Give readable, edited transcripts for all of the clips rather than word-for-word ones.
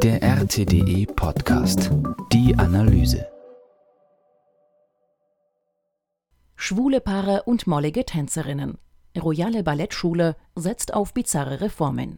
Der RTDE Podcast. Die Analyse. Schwule Paare und mollige Tänzerinnen. Royale Ballettschule setzt auf bizarre Reformen.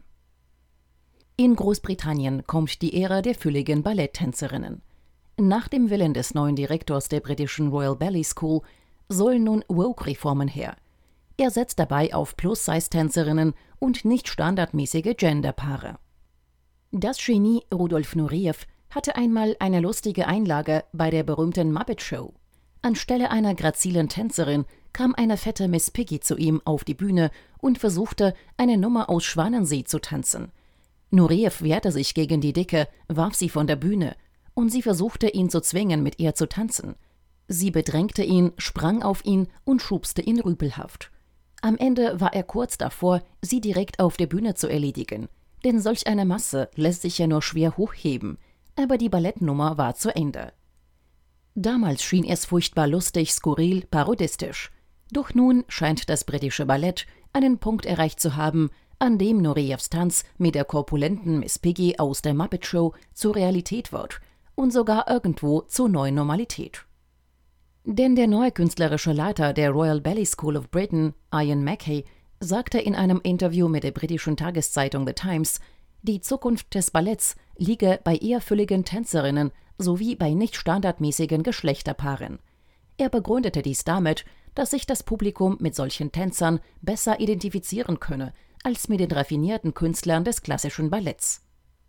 In Großbritannien kommt die Ära der fülligen Balletttänzerinnen. Nach dem Willen des neuen Direktors der britischen Royal Ballet School sollen nun Woke-Reformen her. Er setzt dabei auf Plus-Size-Tänzerinnen und nicht standardmäßige Genderpaare. Das Genie Rudolf Nureyev hatte einmal eine lustige Einlage bei der berühmten Muppet Show. Anstelle einer grazilen Tänzerin kam eine fette Miss Piggy zu ihm auf die Bühne und versuchte, eine Nummer aus Schwanensee zu tanzen. Nureyev wehrte sich gegen die Dicke, warf sie von der Bühne und sie versuchte, ihn zu zwingen, mit ihr zu tanzen. Sie bedrängte ihn, sprang auf ihn und schubste ihn rüpelhaft. Am Ende war er kurz davor, sie direkt auf der Bühne zu erledigen. Denn solch eine Masse lässt sich ja nur schwer hochheben. Aber die Ballettnummer war zu Ende. Damals schien es furchtbar lustig, skurril, parodistisch. Doch nun scheint das britische Ballett einen Punkt erreicht zu haben, an dem Nureyevs Tanz mit der korpulenten Miss Piggy aus der Muppet Show zur Realität wird und sogar irgendwo zur neuen Normalität. Denn der neue künstlerische Leiter der Royal Ballet School of Britain, Ian Mackay, sagte in einem Interview mit der britischen Tageszeitung The Times, die Zukunft des Balletts liege bei eher fülligen Tänzerinnen sowie bei nicht standardmäßigen Geschlechterpaaren. Er begründete dies damit, dass sich das Publikum mit solchen Tänzern besser identifizieren könne als mit den raffinierten Künstlern des klassischen Balletts.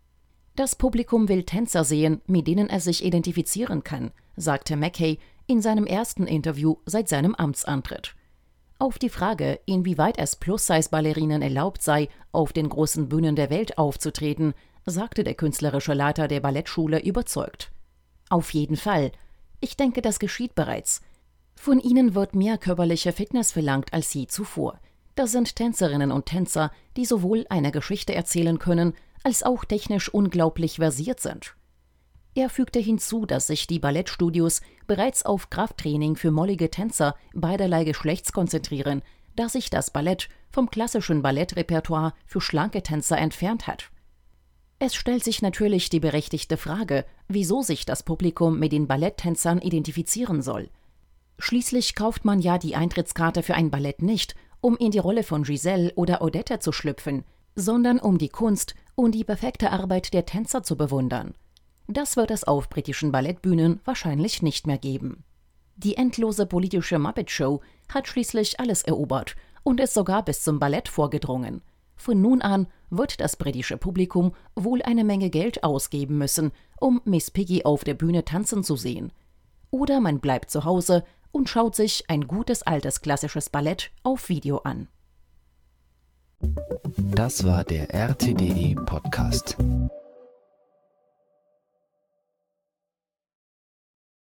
Das Publikum will Tänzer sehen, mit denen es sich identifizieren kann, sagte Mackay in seinem ersten Interview seit seinem Amtsantritt. Auf die Frage, inwieweit es Plus-Size-Ballerinen erlaubt sei, auf den großen Bühnen der Welt aufzutreten, sagte der künstlerische Leiter der Ballettschule überzeugt. Auf jeden Fall. Ich denke, das geschieht bereits. Von ihnen wird mehr körperliche Fitness verlangt als je zuvor. Das sind Tänzerinnen und Tänzer, die sowohl eine Geschichte erzählen können, als auch technisch unglaublich versiert sind. Er fügte hinzu, dass sich die Ballettstudios bereits auf Krafttraining für mollige Tänzer beiderlei Geschlechts konzentrieren, da sich das Ballett vom klassischen Ballettrepertoire für schlanke Tänzer entfernt hat. Es stellt sich natürlich die berechtigte Frage, wieso sich das Publikum mit den Balletttänzern identifizieren soll. Schließlich kauft man ja die Eintrittskarte für ein Ballett nicht, um in die Rolle von Giselle oder Odette zu schlüpfen, sondern um die Kunst und die perfekte Arbeit der Tänzer zu bewundern. Das wird es auf britischen Ballettbühnen wahrscheinlich nicht mehr geben. Die endlose politische Muppet Show hat schließlich alles erobert und ist sogar bis zum Ballett vorgedrungen. Von nun an wird das britische Publikum wohl eine Menge Geld ausgeben müssen, um Miss Piggy auf der Bühne tanzen zu sehen. Oder man bleibt zu Hause und schaut sich ein gutes altes klassisches Ballett auf Video an. Das war der RTDE Podcast.